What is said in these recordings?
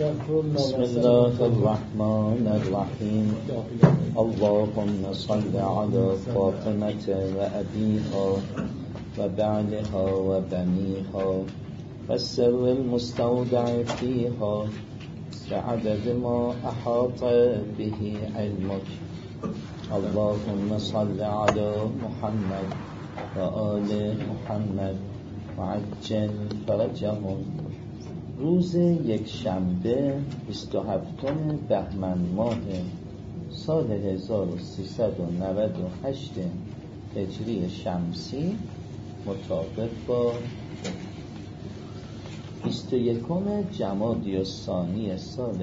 بسم الله الرحمن الرحیم. اللهم صل على فاطمة و ابیها و بعلها و بنیها و السر المستودع فیها بعدد ما احاط به علمك. اللهم صل على محمد و آل محمد و عجل فرجهم. روز یک شنبه 27 بهمن ماه سال 1398 هجری شمسی مطابق با 21 جمادی الثانی سال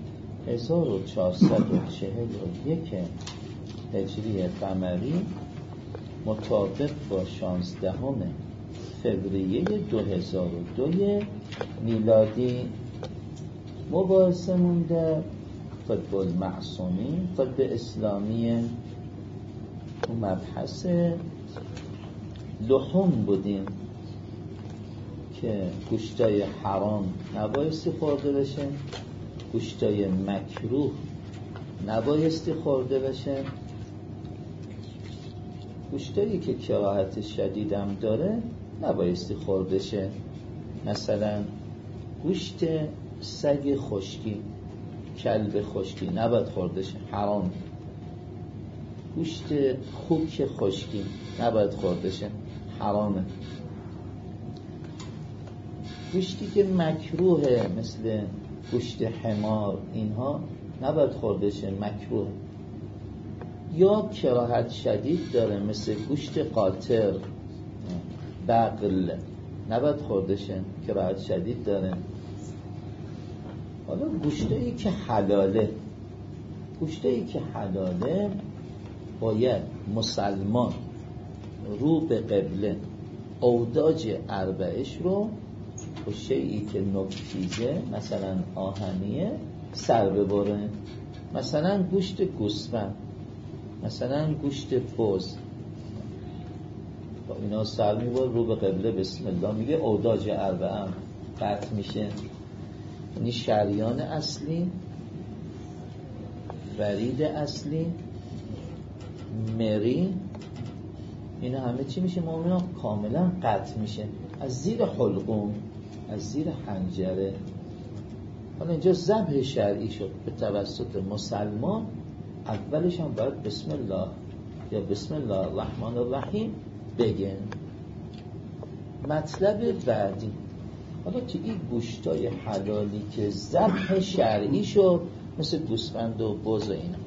1441 هجری قمری مطابق با 16 فوریه 2002 میلادی مباحثمون در طب المعصومی، طب اسلامی، و مبحث لحوم بودیم که گوشتای حرام نبایستی خورده بشه، گوشتای مکروه نبایستی خورده بشه، گوشتایی که کراهت شدیدم داره نبایستی خورده شه. مثلا گوشت سگ خشکی، کلب خشکی نباید خورده شه، حرام. گوشت خوک خشکی نباید خورده شه، حرامه. گوشتی که مکروهه مثل گوشت حمار اینها نباید خورده شه، مکروه. یا کراهت شدید داره مثل گوشت قاطر، بغل نباید خورده شه، کراهت شدید داره. حالا گوشتایی که حلاله، گوشتایی که حلاله باید مسلمان رو به قبله اوداج اربعش رو و شیئی که نکتیزه مثلا آهنیه سر ببره. مثلا گوشت گوسفند، مثلا گوشت بز، با اینا سر میبره رو به قبله بسم الله میگه اوداج اربعه قطع میشه. یعنی شریان اصلی، ورید اصلی، مری، اینا همه چی میشه مومنان کاملا قطع میشه از زیر حلقوم، از زیر حنجره. حالا اینجا ذبح شرعی شد به توسط مسلمان. اولش هم باید بسم الله یا بسم الله الرحمن الرحیم بگن. مطلب بعدی، حالا که این گوشتای حلالی که ذبح شرعی شد مثل گوسفند و بز و اینا،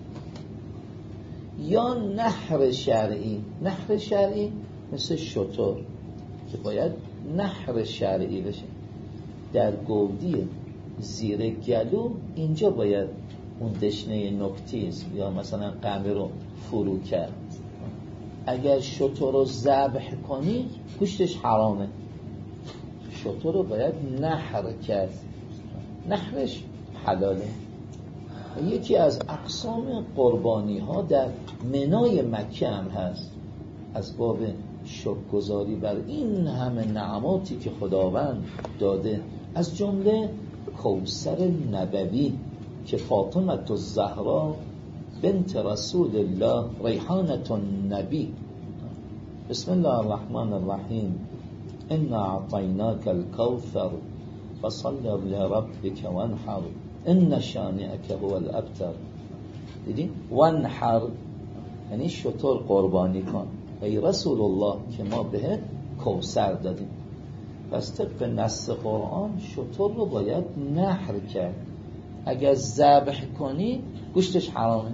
یا نحر شرعی، نحر شرعی مثل شتر که باید نحر شرعی بشه در گودی زیر گلو، اینجا باید اون دشنه نکتیز یا مثلا قمه رو فرو کرد. اگر شتر رو ذبح کنی گوشتش حرامه، شتر رو باید نحر کرد، نحرش حلاله. یکی از اقسام قربانی ها در منای مکه هم هست، از باب شکرگزاری بر این همه نعماتی که خداوند داده، از جمله کوثر نبوی که فاطمه الزهرا بنت رسول الله ریحانة النبی. بسم الله الرحمن الرحیم. انا اعطیناک الکوثر فصل لربک وانحر ان شانئک هو الابتر. دیدین؟ وانحر یعنی شتر قربانی کن ای رسول الله که ما بهت کوثر دادیم. پس طبق نص قرآن شتر رو باید نحر کرد. اگر ذبح کنی گوشتش حرامه،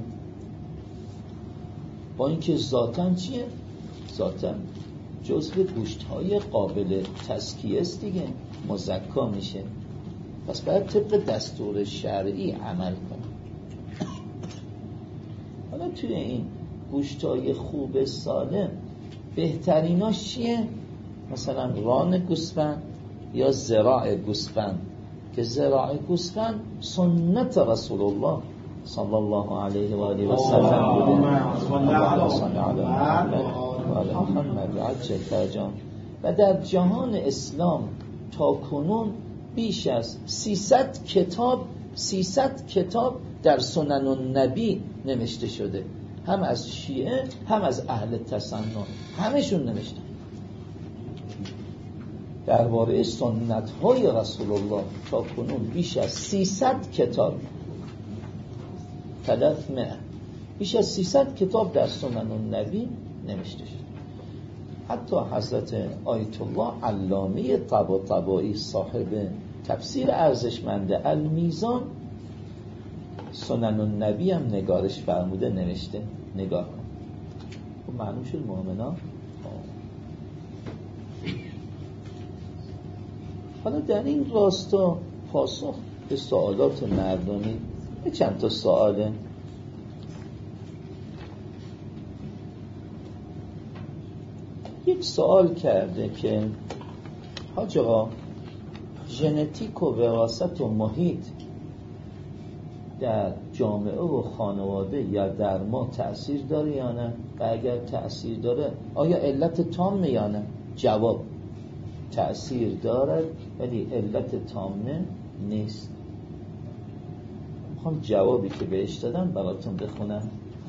با اینکه ذاتاً چیه؟ ذاتاً جزو گوشت‌های قابل تزکیه است دیگه، مزکا میشه. پس باید طبق دستور شرعی عمل کن. حالا توی این گوشت‌های خوب سالم بهتریناش چیه؟ مثلا ران گوسفند یا ذراع گوسفند، که ذراع گوسفند سنت رسول الله صلی الله علیه و آله و سلم بوده. اللهم صل علی محمد و آل محمد و عجل فرجهم. و در جهان اسلام تا کنون بیش از 300 کتاب در سنن النبی نوشته شده، هم از شیعه هم از اهل تسنن، همشون نوشته درباره سنت های رسول الله. تا کنون بیش از 300 کتاب، 300 بیش از 300 کتاب در سنن النبی نوشته شده. حتی حضرت آیت الله علامه طباطبایی صاحب تفسیر ارزشمند المیزان سنن النبی هم نگارش فرموده، نوشته. نگاه کن، معلوم شد مؤمنان. حالا در این راستا پاسخ به سوالات مردمی چند تا سواله. یک سوال کرده که حاج آقا ژنتیک و وراثت و محیط در جامعه و خانواده یا در ما تأثیر داره یا نه؟ و اگر تأثیر داره آیا علت تامه یا نه؟ جواب: تأثیر دارد ولی علت تامه نیست. میخوام جوابی که بهش دادم براتون بخونم.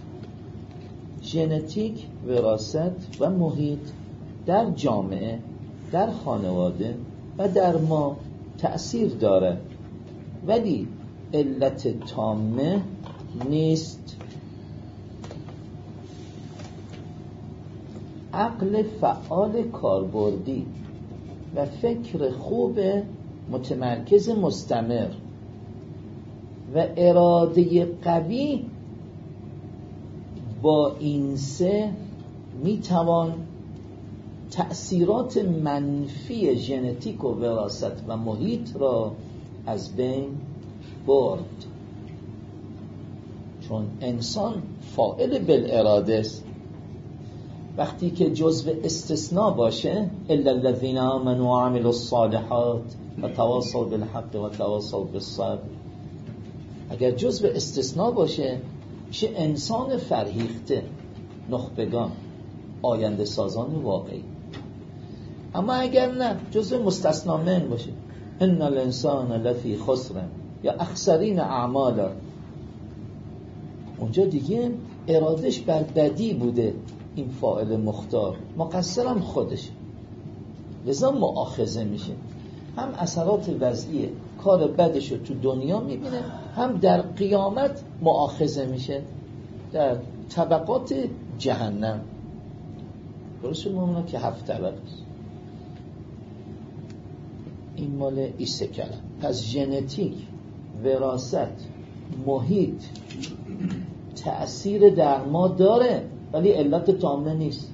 ژنتیک، وراثت و محیط در جامعه، در خانواده و در ما تأثیر داره ولی علت تامه نیست. عقل فعال کاربردی و فکر خوب متمرکز مستمر و اراده قوی، با این سه میتوان تأثیرات منفی ژنتیک و وراثت و محیط را از بین برد. چون انسان فاعل بالاراده است. وقتی که جزء استثناء باشه، الا الذين آمنوا وعملوا الصالحات وتواصوا بالحق وتواصوا بالصبر، اگر جزء استثناء باشه میشه انسان فرهیخته، نخبگان، آینده سازان واقعی. اما اگر نه، جزء مستثنا من باشه، ان الانسان لفی خسر یا اخسرین اعمالا، اونجا دیگه ارادش بر بدی بوده. این فاعل مختار مقصرم خودش، لذا مؤاخذه میشه. هم اثرات وضعی کار بدشو تو دنیا میبینه، هم در قیامت مؤاخذه میشه در طبقات جهنم. درست مومنه که 7 طبقه است. این مال ایسه کلم. پس ژنتیک، وراثت، محیط تأثیر در ما داره ولی علت تامه نیست.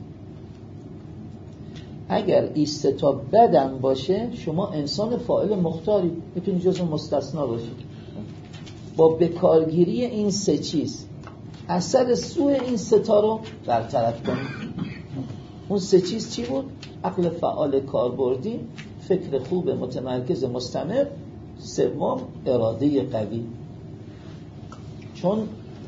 اگر این سه تا بدم باشه، شما انسان فاعل مختاری، میتونی جزء مستثنا باشی. با بکارگیری این سه چیز اثر سوء این سه تا رو برطرف کنید. اون سه چیز چی بود؟ عقل فعال کاربردی، فکر خوب متمرکز مستمر، سوم اراده قوی. چون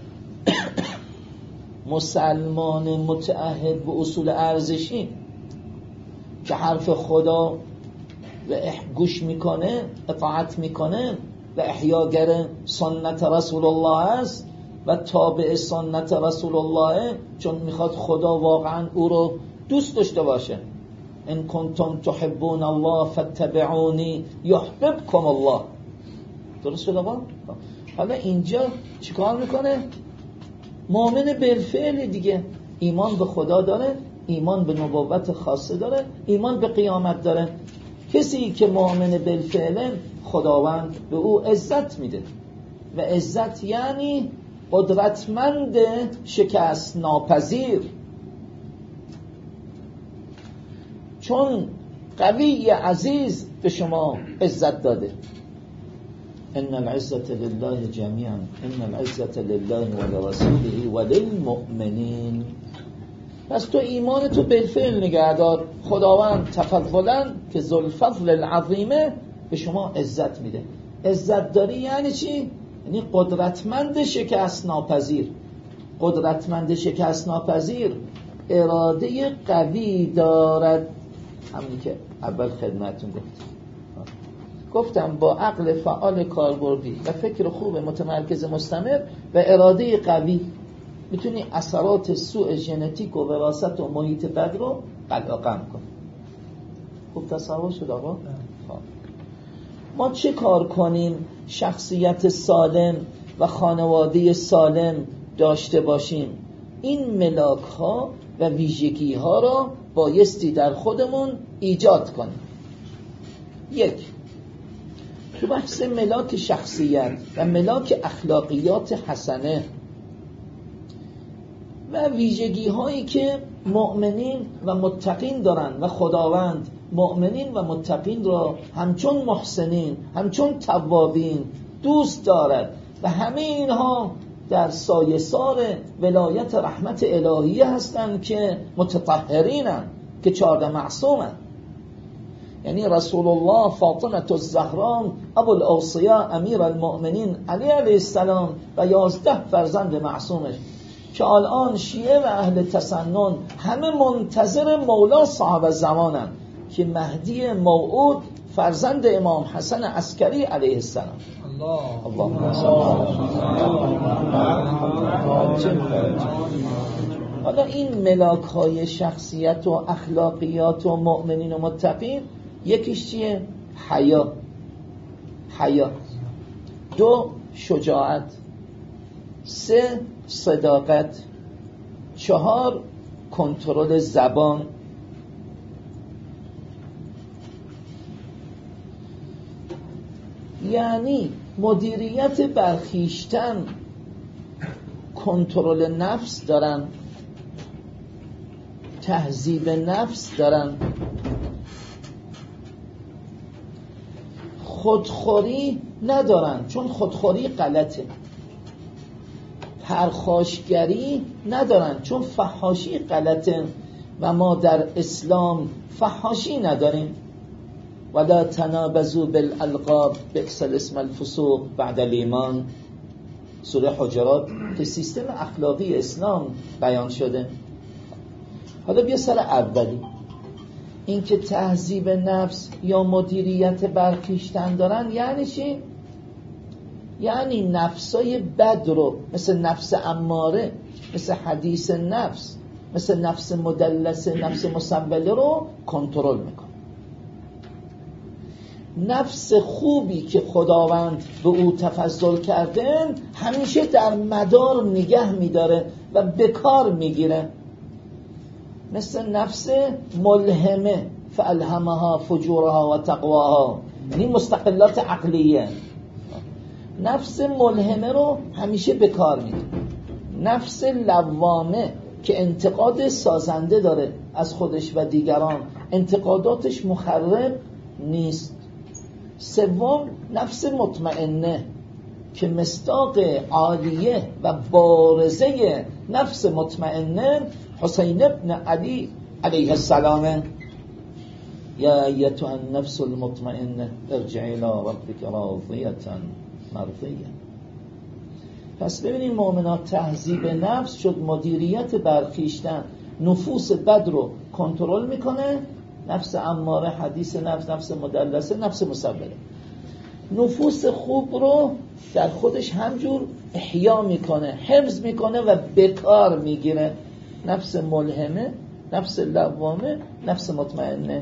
مسلمان متعهد به اصول ارزشی که حرف خدا و گوش میکنه، اطاعت میکنه و احیاگر سنت رسول الله است و تابع سنت رسول الله، چون میخواد خدا واقعا او رو دوست داشته باشه. ان کنتم تحبون الله فاتبعونی یحببکم الله. درست شد آقا؟ حالا اینجا چیکار میکنه؟ مؤمن بالفعل دیگه، ایمان به خدا داره، ایمان به نبوت خاصه داره، ایمان به قیامت داره. کسی که مؤمن بالفعل، خداوند به او عزت میده و عزت یعنی قدرتمند، شکست ناپذیر. چون قوی عزیز به شما عزت داده. ان العزة لله جميعا ان العزة لله ولرسوله وللمؤمنین. پس تو ایمان تو بالفعل نگهدار. خداوند تفضلا که ذوالفضل العظیمه به شما عزت میده. عزت داری یعنی چی؟ یعنی قدرتمند، شکست ناپذیر. قدرتمند، شکست ناپذیر، اراده قوی دارد. همونی که اول خدمتون گفتم با عقل فعال کاربردی و فکر خوب متمرکز مستمر و اراده قوی میتونی اثرات سوء ژنتیک و وراثت و محیط بد رو قلقم کنی. خوب تصور شد آقا؟ ما چه کار کنیم شخصیت سالم و خانواده سالم داشته باشیم؟ این ملاک ها و ویژگی ها را بایستی در خودمون ایجاد کنیم. یک، تو بحث ملاک شخصیت و ملاک اخلاقیات حسنه و ویژگی هایی که مؤمنین و متقین دارن و خداوند مؤمنین و متقین را همچون محسنین، همچون توابین دوست دارد و همه اینها در سایه‌سار ولایت رحمت الهیه هستند که متطهرینند، که 14 معصومند. یعنی رسول الله، فاطمه الزهرا، ابو الاوصیاء امیر المؤمنین علی علیه السلام و 11 فرزند معصومش که الان شیعه و اهل تسنن همه منتظر مولا صاحب زمانند که مهدی موعود فرزند امام حسن عسکری علیه السلام. اللهم صل علی. حالا این ملاک های شخصیت و اخلاقیات و مؤمنین و متقین، یکیش چیه؟ حیا. 2 شجاعت. 3 صداقت. 4 کنترل زبان. یعنی مدیریت برخیشتن، کنترل نفس دارن، تهذیب نفس دارن، خودخوری ندارن چون خودخوری غلطه، پرخاشگری ندارن چون فحاشی غلطه و ما در اسلام فحاشی نداریم. ولا تنابزوا بالالقاب بئس الاسم الفسوق بعد الایمان، سوره حجرات که سیستم اخلاقی اسلام بیان شده. حالا بیا سر اولی، این که تهذیب نفس یا مدیریت برخیشتن دارن یعنی چی؟ یعنی نفسای بد رو مثل نفس اماره، مثل حدیث نفس، مثل نفس مدلسه، نفس مسوله رو کنترل میکنه. نفس خوبی که خداوند به او تفضل کردن همیشه در مدار نگه میداره و بکار میگیره. مثل نفس ملهمه، فالهمها فجورها و تقواها، یعنی مستقلات عقلیه. نفس ملهمه رو همیشه بکار میگیره. نفس لوامه که انتقاد سازنده داره از خودش و دیگران، انتقاداتش مخرب نیست. 3 نفس مطمئنه که مصداق عالیه و بارزه نفس مطمئنه حسین ابن علی علیه السلام. یا ایتها النفس المطمئنه ارجعی الی ربک راضیة مرضیة. پس ببینیم مؤمنات تهذیب نفس شد مدیریت برخیشتن، نفوس بد رو کنترل میکنه، نفس اماره، حدیث نفس، نفس مدلسه، نفس مسوله. نفوس خوب رو در خودش همجور احیا میکنه، حفظ میکنه و بکار میگیره. نفس ملهمه، نفس لوامه، نفس مطمئنه.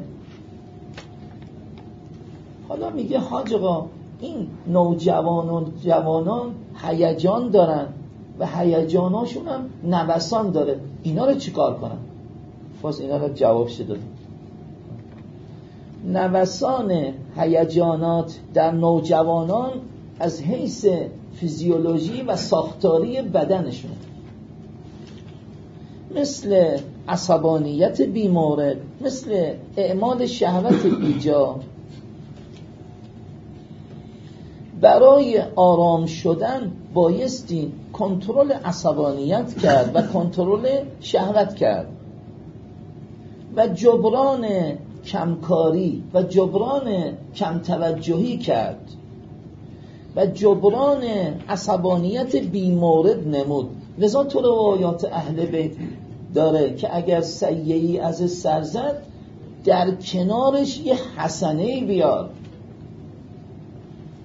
حالا میگه حاج آقا این جوانان هیجان دارن و هیجاناشون هم نوسان داره، اینا رو چیکار کنن؟ باز اینا رو جوابش دادم. نوسان هیجانات در نوجوانان از حیث فیزیولوژی و ساختاری بدنشون، مثل عصبانیت بیمورد، مثل اعمال شهوت ایجا. برای آرام شدن بایستی کنترل عصبانیت کرد و کنترل شهوت کرد و جبران کمکاری و جبران کم توجهی کرد و جبران عصبانیت بیمورد نمود. لذا تو روایات اهل بیت داره که اگر سیئه‌ای از سر زد در کنارش یه حسنه‌ای بیار.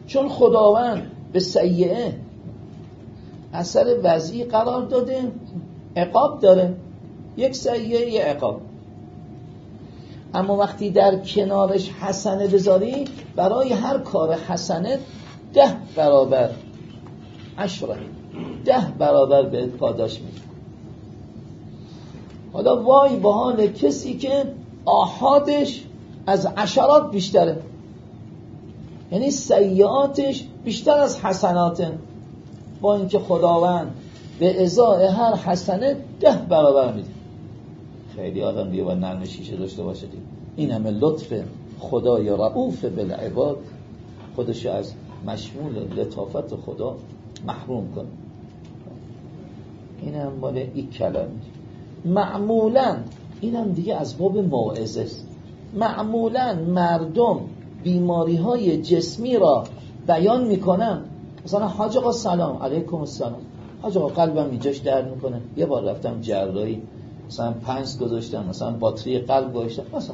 چون خداوند به سیئه اثر وضعی قرار داده، عقاب داره، یک سیئه یه عقاب. اما وقتی در کنارش حسنه بذاری، برای هر کار حسنه 10 برابر 10 برابر به پاداش میده. حالا وای به حال کسی که آحادش از عشرات بیشتره، یعنی سیئاتش بیشتر از حسناته، با اینکه خداوند به ازای هر حسنه 10 برابر میده. خیلی آدم دیگه باید نرم شیشه داشته باشه دیگه. این همه لطف خدای رؤوف بالعباد خودش از مشمول لطافت خدا محروم کنه. این هم مال این کلمه. معمولا این هم دیگه از باب موعظه است. معمولا مردم بیماری های جسمی را بیان میکنن، مثلا حاج آقا سلام علیکم السلام، حاج آقا قلبم اینجاش درد میکنه، یه بار رفتم جراحی مثلا پنس گذاشتم، مثلا باتری قلب گذاشتم مثلا.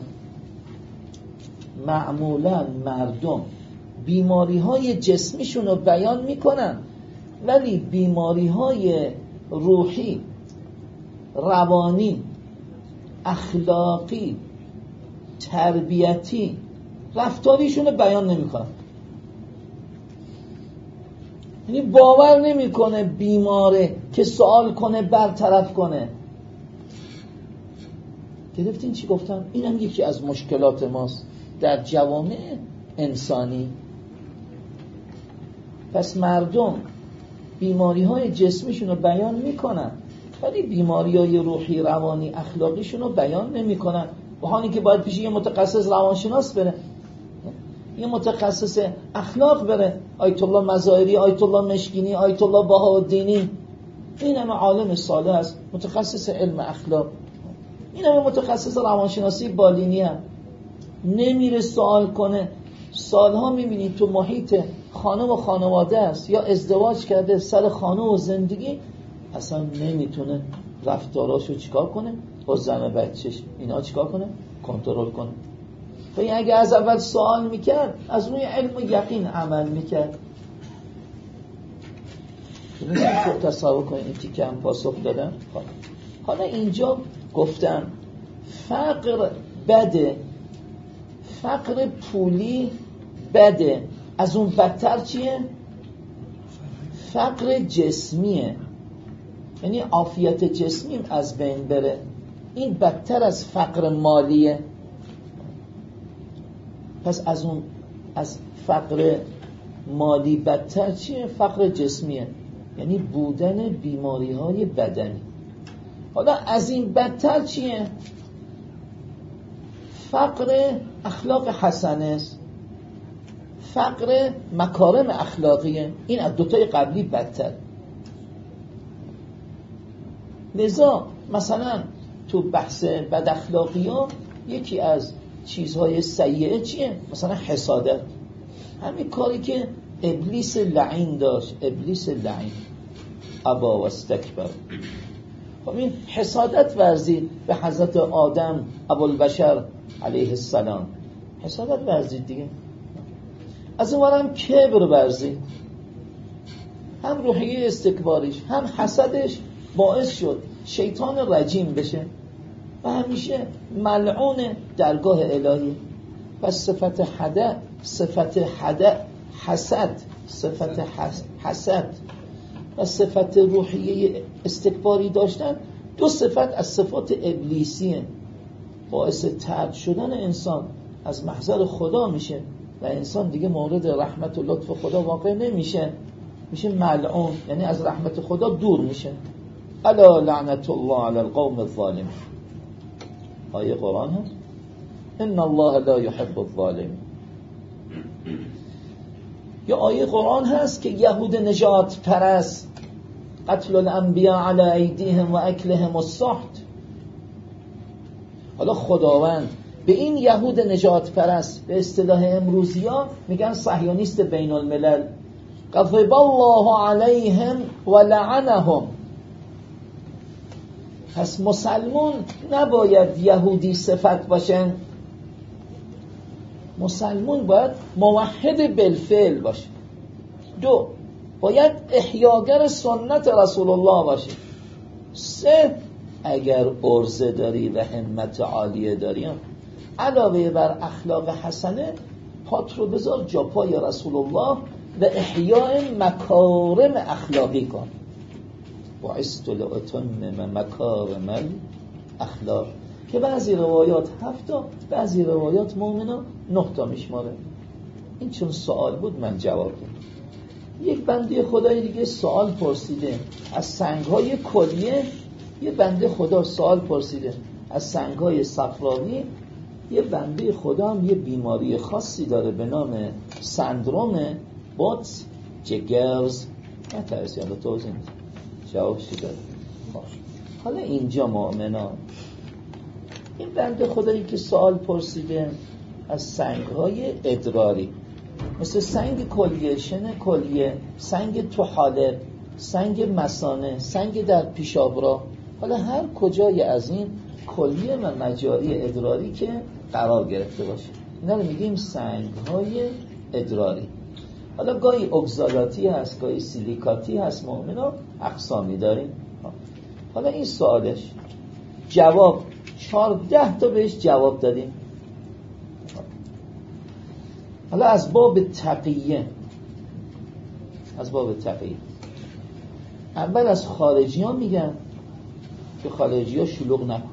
معمولا مردم بیماری های جسمیشون رو بیان میکنن، ولی بیماری های روحی، روانی، اخلاقی، تربیتی، رفتاریشون رو بیان نمیکنن. یعنی باور نمیکنه بیماره که سوال کنه برطرف کنه. گرفتین چی گفتم؟ اینم یکی از مشکلات ماست در جوامع انسانی. پس مردم بیماری های جسمیشون رو بیان میکنن، ولی بیماری های روحی، روانی، اخلاقیشون رو بیان نمیکنن، با حالی که باید پیش یه متخصص روانشناس بره، یه متخصص اخلاق بره، آیت الله مظاهری، آیت الله مشکینی، آیت الله بهاءالدینی، این همه عالم صالح است، متخصص علم اخلاق، این همه متخصص روانشناسی بالینی هم نمیره سوال کنه. سالها میبینید تو محیط خانه و خانواده است یا ازدواج کرده، سر خانه و زندگی اصلا نمیتونه رفتاراشو چیکار کنه با زن و بچهش، اینا چیکار کنه؟ کنترل کنه. و اگه از اول سوال میکرد، از روی علم و یقین عمل میکرد. خب تصور کنید این تیکه هم پاسخ دادم. حالا اینجا گفتم فقر بده، فقر پولی بده، از اون بدتر چیه؟ فقر جسمیه، یعنی عافیت جسمی از بین بره، این بدتر از فقر مالیه. پس از فقر مالی بدتر چیه؟ فقر جسمیه، یعنی بودن بیماری های بدنی. حالا از این بدتر چیه؟ فقر اخلاق حسنه است، فقر مکارم اخلاقیه. این از دوتای قبلی بدتر. لذا مثلا تو بحث بد اخلاقی ها یکی از چیزهای سیئه چیه؟ مثلا حسادت، همین کاری که ابلیس لعین داشت، ابلیس لعین ابا و استکبر. خب این حسادت ورزید به حضرت آدم ابوالبشر علیه السلام، حسادت ورزید دیگه. از اونورم کبر ورزید، هم روحیه استکباریش هم حسدش باعث شد شیطان رجیم بشه و همیشه ملعون درگاه الهی. پس صفت حسد و صفت روحیه استکباری داشتن، دو صفت از صفات ابلیسیه، باعث طرد شدن انسان از محضر خدا میشه و انسان دیگه مورد رحمت و لطف خدا واقع نمیشه، میشه ملعون، یعنی از رحمت خدا دور میشه. الا لعنت الله علی القوم الظالمین. آیه قرآن هست ان الله لا يحب الظالمین. یا آیه قرآن هست که یهود نجات پرست، قتل الانبیاء علی ایدیهم و اکلهم السحت. حالا خداوند به این یهود نجات پرست، به اصطلاح امروزی ها میگن صهیونیست بین الملل، غضب الله علیهم و لعنهم. پس مسلمون نباید یهودی صفت باشن، مسلمون باید موحد بالفعل باشه. 2 باید احیاگر سنت رسول الله باشی. 3 اگر عرضه داری و همت عالیه داری، علاوه بر اخلاق حسنه، پات رو بذار جا پای رسول الله و احیاء مکارم اخلاقی کن. بعثت لأتمم مکارم الاخلاق، که بعضی روایات 7 تا، بعضی روایات مومنا 9 تا میشماره. این چون سوال بود من جواب دادم. یک بنده خدای دیگه سوال پرسیده از سنگ‌های کلیه، یه بنده خدا سوال پرسیده از سنگ‌های صفراوی. یه بنده خدا هم یه بیماری خاصی داره به نام سندروم بوتس جگرز. نترسی حالا توضیح میدم جوابشی داره. حالا اینجا مؤمنان، این بنده خدایی که سوال پرسیده از سنگ‌های ادراری، مثل سنگ کلیه، شن کلیه، سنگ طحاله، سنگ مثانه، سنگ در پیشابراه، حالا هر کجای از این کلیه و مجاری ادراری که قرار گرفته باشه، اینا رو میگیم سنگ‌های ادراری. حالا گاهی اگزالاتی هست، گاهی سیلیکاتی هست، مؤمنا اقسامی داریم. حالا این سوالش جواب 14 تا بهش جواب دادیم. حالا از باب تقیه، اول از خارجی ها میگن که خارجی ها شلوغ نکن،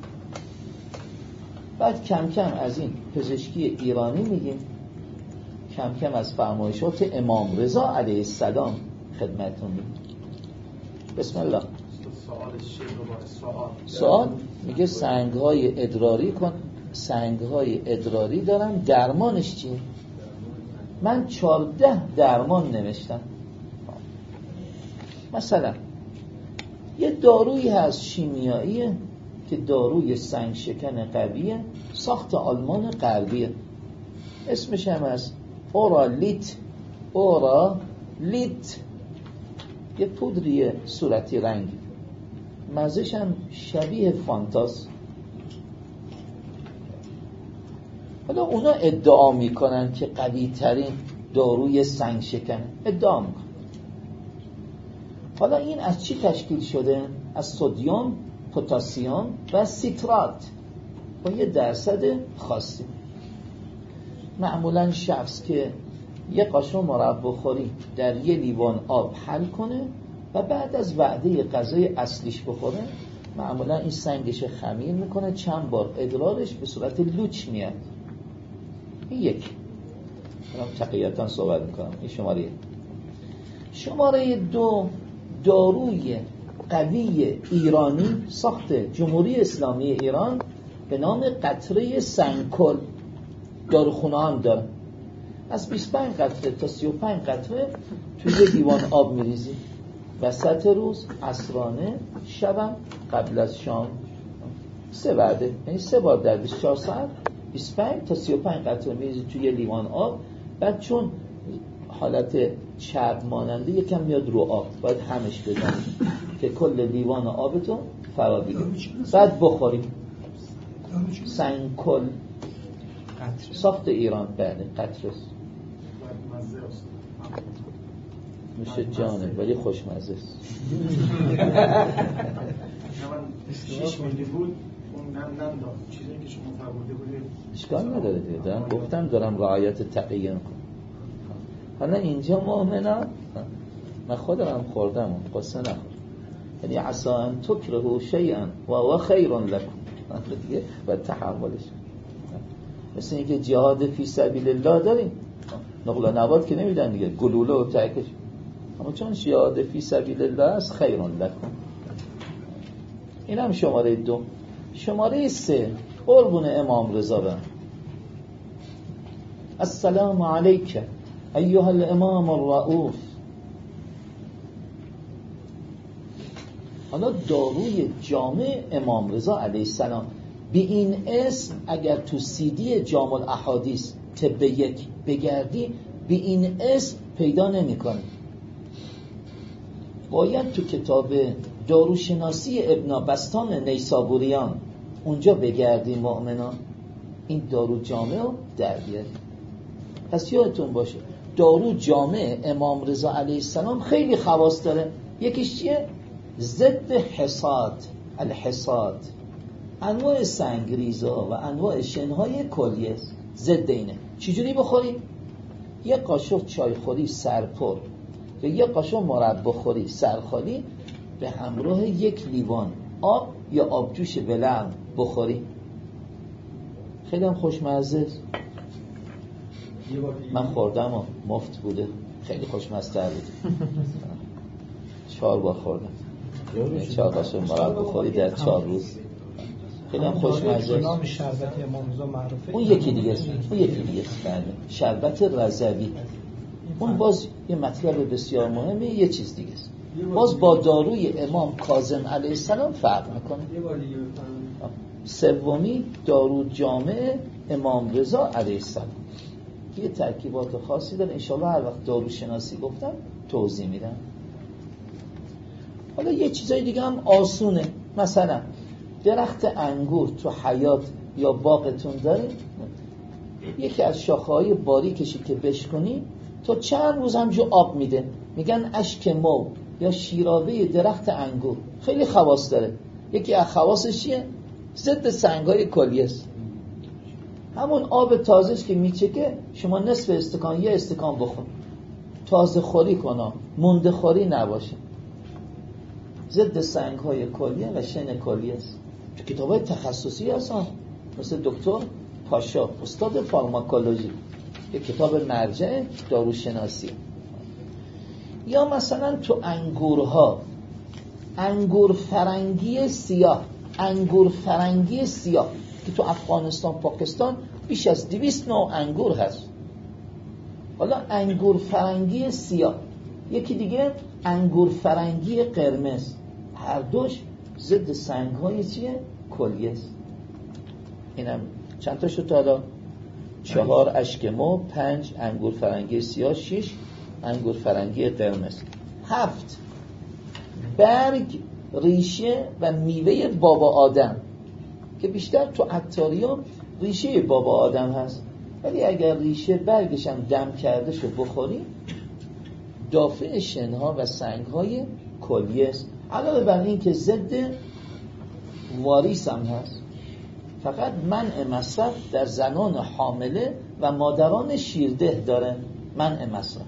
بعد کم کم از این پزشکی ایرانی میگیم، کم کم از فرمایشات امام رضا علیه السلام خدمتتون میگیم. بسم الله. سوال میگه سنگ‌های ادراری کن. سنگ‌های ادراری دارم، درمانش چیه؟ من 14 درمان نوشتم. مثلا یه دارویی هست شیمیاییه که داروی سنگ شکن قویه، ساخت آلمان غربیه، اسمش هم هست اورالیت. یه پودریه صورتی رنگی، مزهش هم شبیه فانتاس. حالا اونا ادعا میکنن که قوی ترین داروی سنگ شکن، ادعا میکنن. حالا این از چی تشکیل شده؟ از سدیم، پتاسیم و سیترات با یه درصد خاصی. معمولا شخص که یه قاشق مرب بخوری در یه لیوان آب حل کنه و بعد از وعده غذای اصلیش بخوره، معمولا این سنگش خمیر میکنه، چند بار ادرارش به صورت لوچ میاد. این یک. من تقییتا صحبت میکنم. این شماره 2 داروی قوی ایرانی ساخت جمهوری اسلامی ایران به نام قطره سنگکل. داروخونه هم داره، از 25 قطره تا 35 قطره توی لیوان آب میریزی وسط روز، عصرانه، شبم قبل از شام، 3 وعده، یعنی 3 بار در 24 ساعت 25 تا 35 قطره میریزی توی لیوان آب. بعد چون حالت چرب ماننده یکم میاد رو آب، باید همش بزنی که کل لیوان آبتو فرا بگیره، بعد بخوریم. سنگکل ساخت ایران، بله قطره میشه جانه ولی خوشمزه است. 6 میلی بود اون نم داد، چیزی که شما فرموده بودید اشکال نداره دیگه، دارم رعایت تقیه میکنم. حالا اینجا مؤمنا، من خودم خوردم، قصه نخور، یعنی عسى ان تکرهوا شیئا و هو خیر لكم، دیگه باید تحملش. مثل اینکه جهاد فی سبیل الله داریم، نقل و نبات که نمیدن دیگه، گلوله و تکش، اما چون جهاد فی سبیل الله است خیر لكم. این هم شماره 2. شماره 3 قربون امام رضا برم. السلام علیک ایها الامام الرؤوف. حالا داروی جامع امام رضا علیه السلام به این اسم اگر تو CD جامع الاحادیث طب 1 بگردی به این اسم پیدا نمی‌کنی. باید تو کتاب داروشناسی ابن بسطام نیسابوریان اونجا بگردی مؤمنان، این دارو جامع رو در بیاری. پس یادتون باشه دارو جامع امام رضا علیه السلام خیلی خواص داره. یکیش چیه؟ ضد حساد، الحساد، انواع سنگریزا و انواع شنهای کلیه ضد اینه. چجوری بخوریم؟ یه قاشق چای خوری سرپر یا یه قاشق مربا خوری سرخالی به همراه یک لیوان آب یا آبجوش ولرم بخوری. خیلی هم خوشمزه. من خوردم و مفت بوده، خیلی خوشمزه بود. 4 بار خوردم، 4 قاشق مربا خوری در 4 روز. خیلی هم خوشمزه. نام شربت امام رضا معروفه. اون یکی دیگه است. بله، شربت رضوی. اون باز یه مطلب بسیار مهمه، یه چیز دیگه است. باز با داروی امام کاظم علیه السلام فرق میکنه. سومی دارو جامع امام رضا علیه السلام یه ترکیبات خاصی داره، انشاءالله هر وقت دارو شناسی گفتم توضیح میدم. حالا یه چیزای دیگه هم آسونه. مثلا درخت انگور تو حیات یا باغتون دارید، یکی از شاخه‌های باریکشی که بشکنی تا چند روز همجور آب میده، میگن اشک مو یا شیرابه درخت انگور. خیلی خواص داره. یکی از خواصش چیه؟ ضد سنگ‌های کلیه است. همون آب تازه‌اش که میچکه شما نصف استکان یه استکان بخور، تازه خوری کن، مونده خوری نباشه. ضد سنگ‌های کلیه و شن کلیه است. تو کتاب‌های تخصصی هستن، مثل دکتر پاشا استاد فارماکولوژی، یک کتاب مرجع داروشناسی. یا مثلا تو انگورها، انگور فرنگی سیاه که تو افغانستان پاکستان بیش از 200 نوع انگور هست. حالا انگور فرنگی سیاه، یکی دیگه انگور فرنگی قرمز، هر دوش ضد سنگ‌های چیه؟ کلیه است. اینم چند تا شد تا حالا؟ 4 اشکمو، 5 انگور فرنگی سیاه، 6 انگور فرنگی قرمز، 7 برگ، ریشه و میوه بابا آدم که بیشتر تو عطاریان ریشه بابا آدم هست، ولی اگر ریشه برگش هم دم کرده شو بخوری دافع شنها و سنگ‌های کلیه است. علاوه بر این که ضد واریس هم هست. فقط منع مصرف در زنان حامله و مادران شیرده داره، منع مصرف.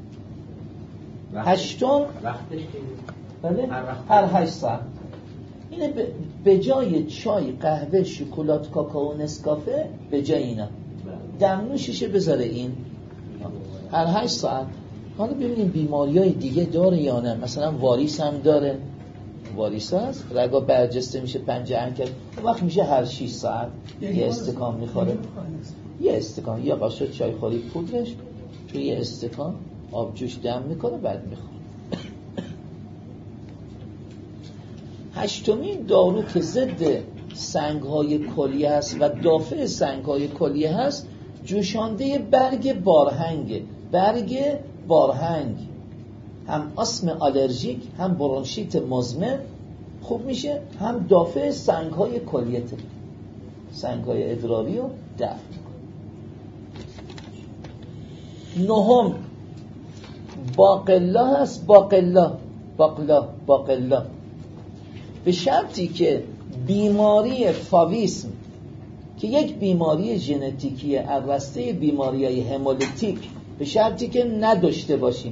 8م بله؟ هر 8 ساعت. اینه به جای چای، قهوه، شکلات، کاکائو، نسکافه، به جای اینا دمنوششه بذاره این هر 8 ساعت. حالا ببینیم بیماریای دیگه داره یا نه. مثلا واریس هم داره، واریس هست، رگا برجسته میشه، پنجه انکل، اون وقت میشه هر 6 ساعت یه استکان میخوره. یه استکان، یه قاشق چای خوری پودرش توی یه استکان آبجوش دم میکنه بعد میخوره. 8مین دارو که ضد سنگ‌های کلیه هست و دافع سنگ‌های کلیه هست، جوشانده برگ بارهنگ هم آسم آلرژیک، هم برونشیت مزمن خوب میشه، هم دافع سنگ‌های کلیته، سنگ‌های ادراری رو دفع می‌کنه. 9م باقلا هست، باقلا به شرطی که بیماری فاویسم که یک بیماری ژنتیکی از راسته بیماری‌های همولیتیک، به شرطی که نداشته باشیم.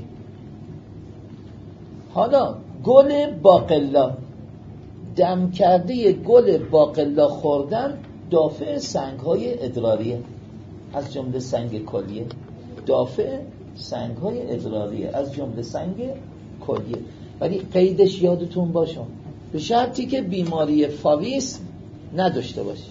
حالا گل باقلا، دم کرده گل باقلا خوردن دافع سنگ‌های ادراریه، از جمله سنگ کلیه. دافع سنگ‌های ادراریه از جمله سنگ کلیه، ولی قیدش یادتون باشه، به شرطی که بیماری فاویس نداشته باشی.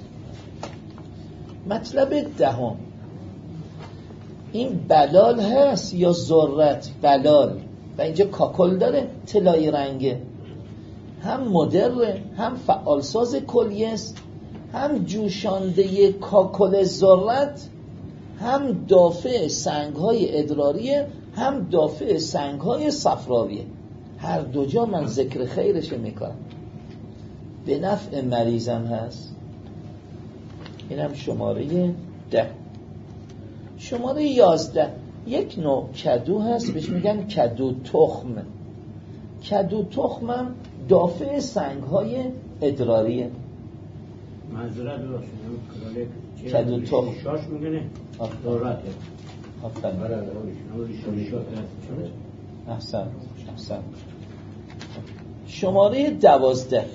مطلب 10، این بلال هست یا ذرت بلال، و اینجا کاکل داره طلایی رنگه، هم مدره، هم فعالساز کلیه است، هم جوشانده کاکل ذرت، هم دافع سنگ‌های ادراریه، هم دافع سنگ‌های صفراویه. هر دو جا من ذکر خیرش میکنم، به نفع مریضم هست. اینم شماره 10. شماره 11 یک نوع کدو هست بهش میگن کدو تخم. کدو تخمم دافع سنگ‌های ادراریه. منظورت راست کدو تخم شاش میگنه دورته. آفرین. احسن. شماره 12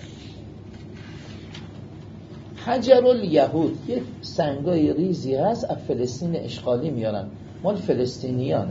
حجر الیهود، یک سنگای ریزی هست از فلسطین اشغالی میارن، مال فلسطینیان،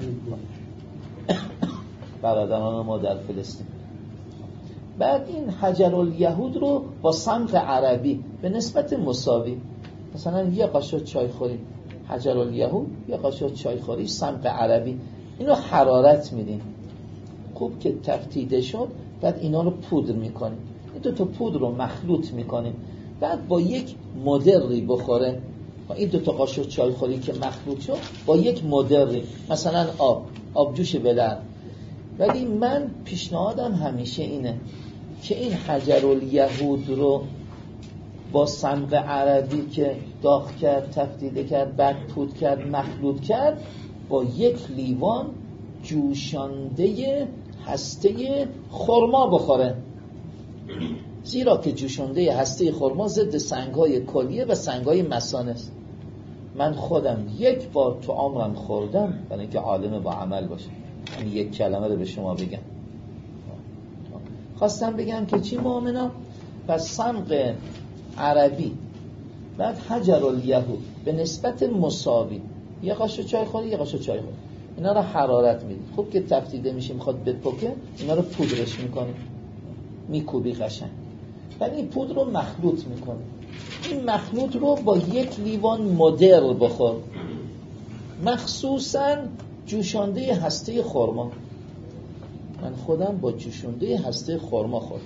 برادران ما در فلسطین. بعد این حجر الیهود رو با سمق عربی به نسبت مساوی، مثلا یه قاشق چای خوری حجر الیهود، یه قاشق چای خوری سمق عربی، اینو حرارت میدیم. خوب که تفتیده شد بعد اینا رو پودر میکنیم، این دو تا پودر رو مخلوط میکنیم، بعد با یک مدری بخوره، با این دو تا قاشق چای خوری که مخلوط شد با یک مدری، مثلا آب جوش بلر. ولی من پیشنهادم همیشه اینه که این حجر الیهود رو با سمق عربی که داغ کرد، تفتیده کرد، بعد پودر کرد، مخلوط کرد، با یک لیوان جوشانده هسته خرما بخوره، زیرا که جوشانده هسته خرما ضد سنگ‌های کلیه و سنگ‌های مثانه است. من خودم یک بار تو عمرم خوردم، برای اینکه عالم با عمل باشه، یعنی یک کلمه رو به شما بگم. خواستم بگم که چی مؤمنا؟ پس سمق عربی بعد حجر الیهود به نسبت مساوی، یه قاشق چای خوری، یه قاشق چای خوری، اینا رو حرارت میدید. خوب که تفتیده میشه میخواد بپکه، اینا رو پودرش میکنی، میکوبی قشنگ، بعد این پودر رو مخلوط میکنی. این مخلوط رو با یک لیوان مدر بخور، مخصوصاً جوشانده هسته خرما. من خودم با جوشانده هسته خرما خوردم.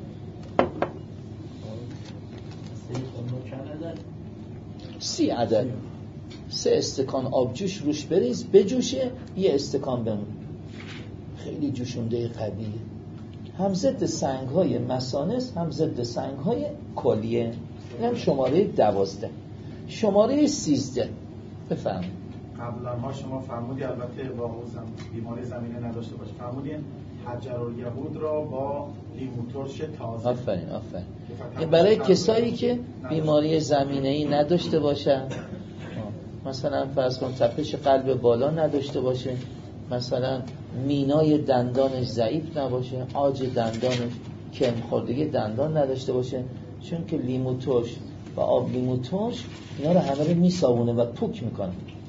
30 عدد، 3 استکان آب جوش روش بریز، بجوشه، یه استکان بمون. خیلی جوشونده قویه، هم ضد سنگ‌های مثانه، هم ضد سنگ‌های کلیه. اینم شماره 12. شماره 13 بفرمایید. قبلا ما شما فرمودی البته با بیماری زمینه نداشته باشه، فرمودین حجر الیهود را با لیمو ترش تازه. آفرین. این برای کسایی که بیماری زمینه‌ای نداشته باشن، مثلا فرض کن تپش قلب بالا نداشته باشه، مثلا مینای دندانش ضعیف نباشه، عاج دندانش، کم خوردگی دندان نداشته باشه، چون که لیمو ترش و آب لیمو ترش اینا رو همه رو میساونه و پوک میکنه.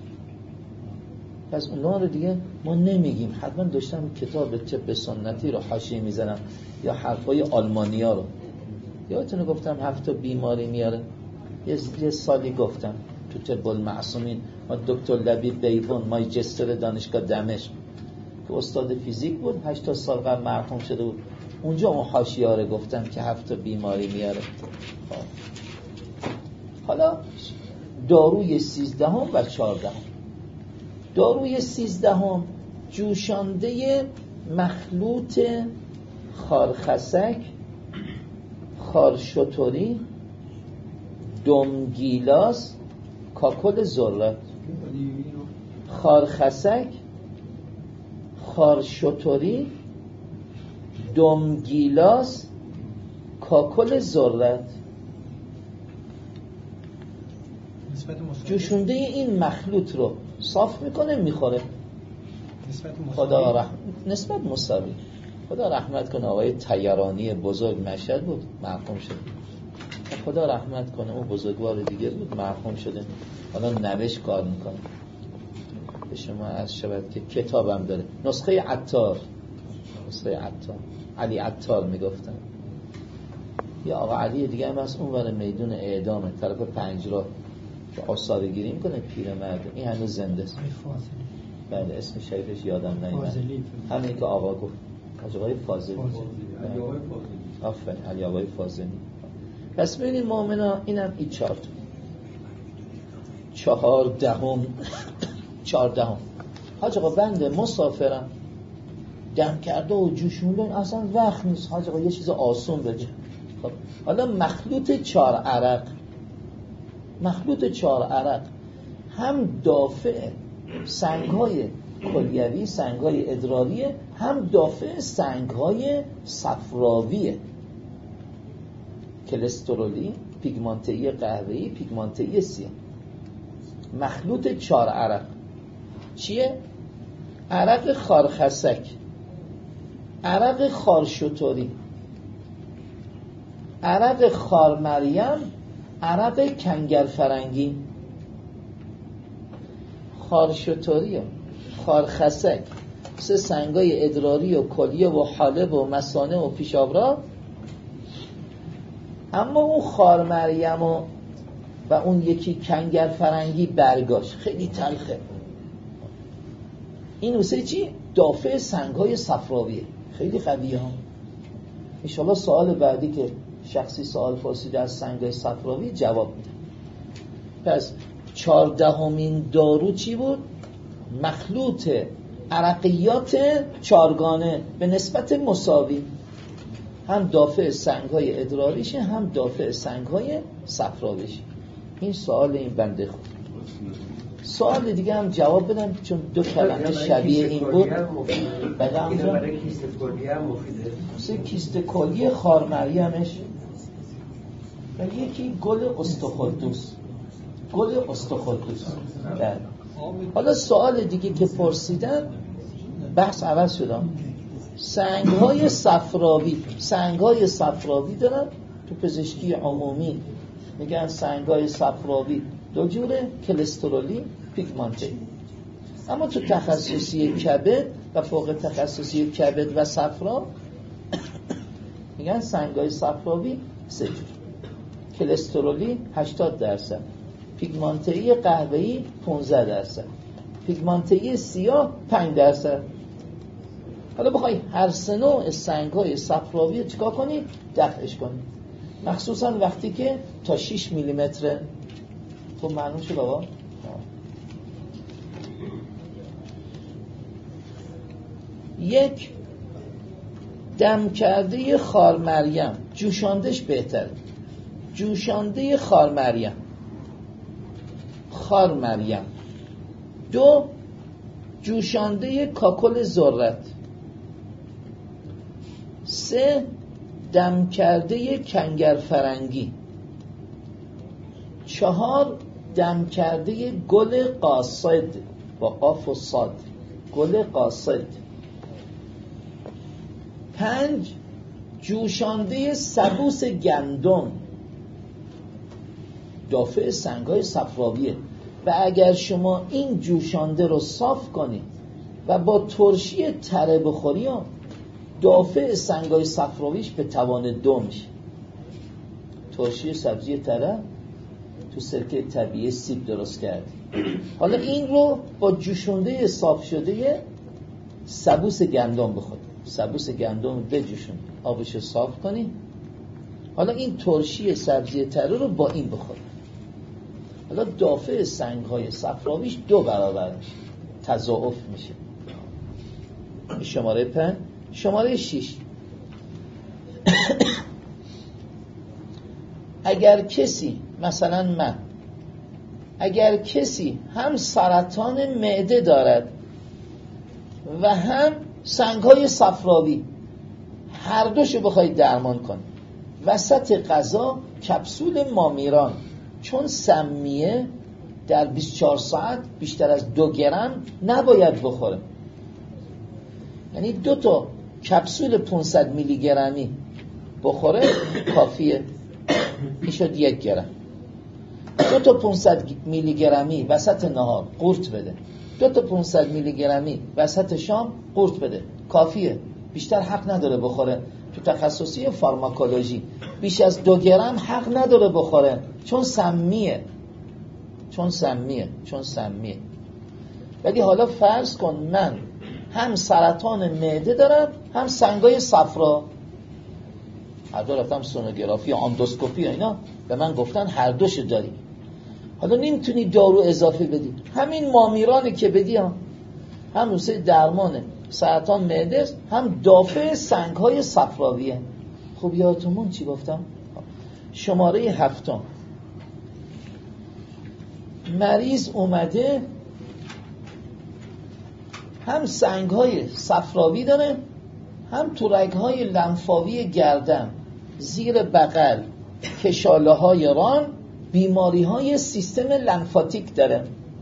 پس اونا رو دیگه ما نمیگیم. حتما داشتم کتاب طب سنتی رو حاشیه میزنم یا حرفای آلمانیا رو، یادتونه گفتم 7 بیماری میاره، یه سالی گفتم تو طب المعصومین، ما دکتر لبیب بیوون ماجستر دانشگاه دمشق که استاد فیزیک بود، 80 سال قبل مرحوم شده بود، اونجا اون حاشیه رو گفتم که 7 بیماری میاره. حالا داروی 13 و 14. داروی 13 جوشانده مخلوط خارخسک، خارشتری، دمگیلاس، کاکل ذرت. خارخسک، خارشتری، دمگیلاس، کاکل ذرت. جوشونده این مخلوط رو صاف میکنه میخوره. نسبت مساوی. خدا رحمت کنه آقای طیرانی بزرگ مشهد بود، مرحوم شد. خدا رحمت کنه اون بزرگوار دیگه بود، مرحوم شده، حالا نوشت کار میکنه. به شما عرض شود که کتابم داره، نسخه عطار، علی عطار میگفتن. یا آقا علی دیگه هم از اون ور میدون اعدامه، طرف 5 راه که آثار گیری میکنه، پیرمرد، این هنوز زنده است. بله اسم شریفش یادم نمیاد، همین که آقا گفت، حاج آقای فاضلی. آفرین، علی آقای فاضلی. پس ببینید مؤمنا، اینم این 4 14 حاج آقا بنده مسافرم، دم کرده و جوشونده، اصلا وقت نیست حاج آقا، یه چیز آسون بگه. خب حالا مخلوط 4 عرق هم دافع سنگ‌های کلیوی سنگ‌های ادراریه، هم دافع سنگ‌های صفراویه، کلسترولی، پیگمانتئی قهوه‌ای، پیگمانتئی سیاه، مخلوط 4 عرق. چیه؟ عرق خارخسک، عرق خارشتری، عرق خارمریم، عرق کنگرفرنگی. خارشتری و خارخسک 3 سنگای ادراری و کلیه و حالب و مثانه و پیشابرا. اما اون خارمریم و اون یکی کنگرفرنگی برگاش خیلی تلخه. این اوسه چی؟ دافع سنگ‌های صفراویه، خیلی قویه ها. انشالله سوال بعدی که شخصی سوال پرسیده از سنگ‌های صفراوی جواب میده. پس 14مین دارو چی بود؟ مخلوط عرقیات 4گانه به نسبت مساوی، هم دافع سنگ‌های ادراریشه هم دافع سنگ‌های صفراویشه. این سوال این بنده خود. سوال دیگه هم جواب بدم چون 2 کلمه شبیه این بود. برای کیست کلیه هم مفیده. کیست کلیه خارمریمش و یکی گل استخوالدوس. گل استخوالدوس. حالا سوال دیگه که پرسیدن بحث عوض شدم. سنگ‌های صفراوی، سنگ‌های صفراوی دارن تو پزشکی عمومی میگن سنگ‌های صفراوی 2 جوره، کلسترولی، پیگمانتئی. اما تو تخصصی کبد و فوق تخصصی کبد و صفرا میگن سنگ‌های صفراوی 3 جور، کلسترولی 80%، پیگمانتئی قهوه‌ای 15%، پیگمانتئی سیاه 5%. حالا بخوای هر 3 نوع سنگ‌های صفراوی چیکار کنی؟ دفعش کنی، مخصوصا وقتی که تا 6 میلیمتره. خب معلوم شد بابا. یک دم کرده خارمریم، جوشاندش بهتره. جوشانده خارمریم، خارمریم. 2 جوشانده کاکل ذرت. 3 دم کرده کنگرفرنگی. 4 دم کرده گل قاصد با قاف و صاد، گل قاصد. 5 جوشانده سبوس گندم، دافع سنگ‌های صفراویه. و اگر شما این جوشانده رو صاف کنید و با ترشی تره بخوری، دافع سنگ‌های صفراویش به توان 2 میشه. ترشی سبزی تره تو سرکه طبیعی سیب درست کرد. حالا این رو با جوشانده صاف شده سبوس گندم بخورید. سبوس گندم بجوشون، آبشو صاف کنید. حالا این ترشی سبزی تره رو با این بخورید. حالا دافع سنگ‌های صفراویش 2 برابر میشه، تضاعف میشه. شماره 5. شماره 6 اگر کسی، مثلا من، اگر کسی هم سرطان معده دارد و هم سنگ‌های صفراوی، هر دوشو بخواید درمان کنید، وسط غذا کپسول مامیران، چون سمیه، در 24 ساعت بیشتر از 2 گرم نباید بخوره. یعنی 2 تا کپسول 500 میلی گرمی بخوره کافیه. این شد 1 گرم. 2 تا 500 میلی گرمی وسط نهار قورت بده، 2 تا 500 میلی گرمی وسط شام قورت بده، کافیه. بیشتر حق نداره بخوره. تو تخصصی فارماکولوژی بیش از 2 گرم حق نداره بخوره، چون سمیه. ولی حالا فرض کن من هم سرطان معده دارم هم سنگای صفرا، هر دو رفتم سونوگرافی و اندوسکوپی و اینا به من گفتن هر دوش داری. حالا نمیتونی دارو اضافه بدی، همین مامیرانی که بدی هم روسه درمانه سرطان معده است، هم دافع سنگ‌های صفراویه. خب یادتون چی گفتم؟ شماره 7 مریض اومده هم سنگ‌های صفراوی داره، هم تو رگ‌های لنفاوی گردن، زیر بغل، کشاله‌های ران، بیماری‌های سیستم لنفاتیک داره.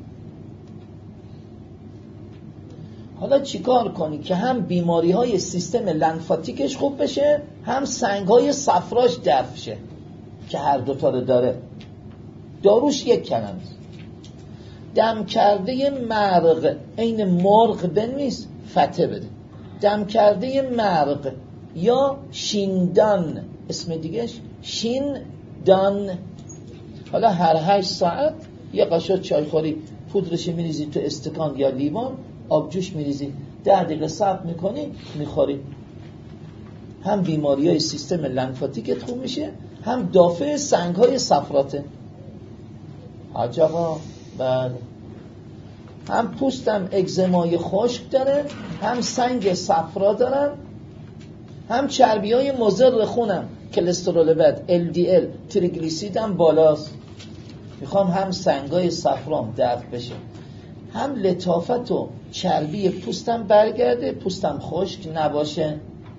حالا چیکار کنی که هم بیماری‌های سیستم لنفاتیکش خوب بشه، هم سنگ‌های صفراش دفع شه، که هر دوتا رو داره. داروش یک کلمه: دم کرده مرغ. این مرغ بنویس، فتح بده. دم کرده مرغ یا شیندان، اسم دیگهش شیندان. حالا هر 8 ساعت یه قاشق چایخوری پودرش میریزی تو استکان یا لیوان، آبجوش میریزی، 10 دقیقه صبر میکنی، میخوری. هم بیماری های سیستم لنفاتیکت خوب میشه، هم دافع سنگ های صفراته. عجبا. بله. هم پوستم اگزمای خشک داره، هم سنگ صفرا دارم، هم چربی های مضر خونم، کلسترول بد، LDL، تریگلیسیدم بالاست. میخوام هم سنگ های صفرام دفع بشه، هم لطافت و چربی پوستم برگرده، پوستم خشک نباشه،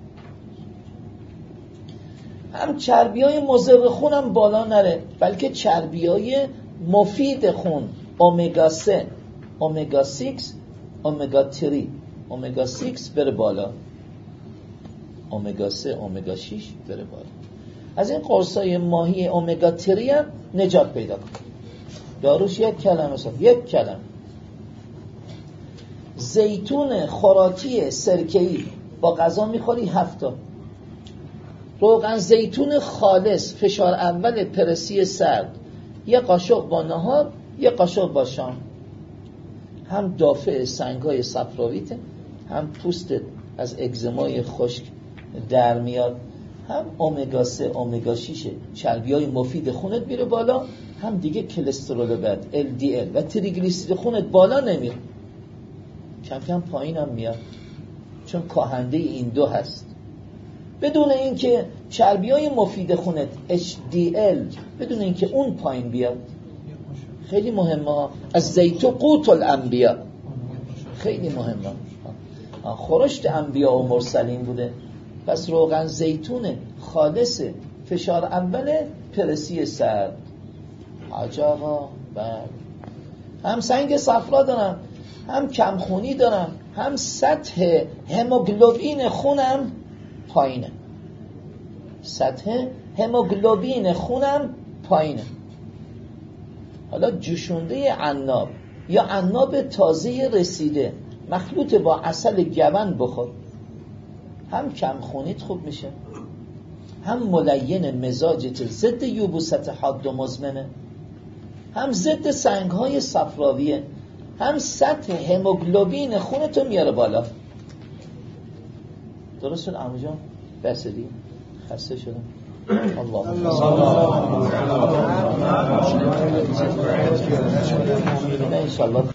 هم چربی های مضر خونم بالا نره، بلکه چربی های مفید خون، اومگا 3، اومگا 6، اومگا 3، اومگا 6 بره بالا، اومگا 3، اومگا 6 بره بالا. از این قرصای ماهی اومگا 3 هم نجات پیدا کن. داروش یک کلمه است، یک کلمه. زیتون خوراکی سرکه‌ای با غذا میخوری 7 تا. روغن زیتون خالص فشار اول پرسی سرد، یه قاشق با نهار، یه قاشق با شام. هم دافع سنگ‌های صفراویته، هم پوستت از اگزمای خشک در میاد، هم اومگا 3، اومگا 6 چربی‌های مفید خونت میره بالا، هم دیگه کلسترول بد، LDL و تریگلیسیرید خونت بالا نمیره، کم کم پایین هم میاد، چون کاهنده این دو هست. بدون اینکه چربی‌های مفید خونت HDL، بدون اینکه اون پایین بیاد. خیلی مهمه. از زیتون قوت الانبیا، خیلی مهمه. خورشت انبیا و مرسلین بوده. پس روغن زیتون خالص فشار اول پرسی سرد. عجبا. هم سنگ صفرا دارم، هم کمخونی دارم، هم سطح هموگلوبین خونم پایینه. سطح هموگلوبین خونم پایینه. حالا جوشونده عناب یا عناب تازه رسیده مخلوط با عسل گون بخور، هم کمخونیت خوب میشه، هم ملین مزاجت، ضد یبوست حاد و مزمنه، هم ضد سنگ‌های صفراویه، هم سطح هموگلوبین خونتو میاره بالا. درست شد عمو جان؟ بس دیگه خسته شدم. الله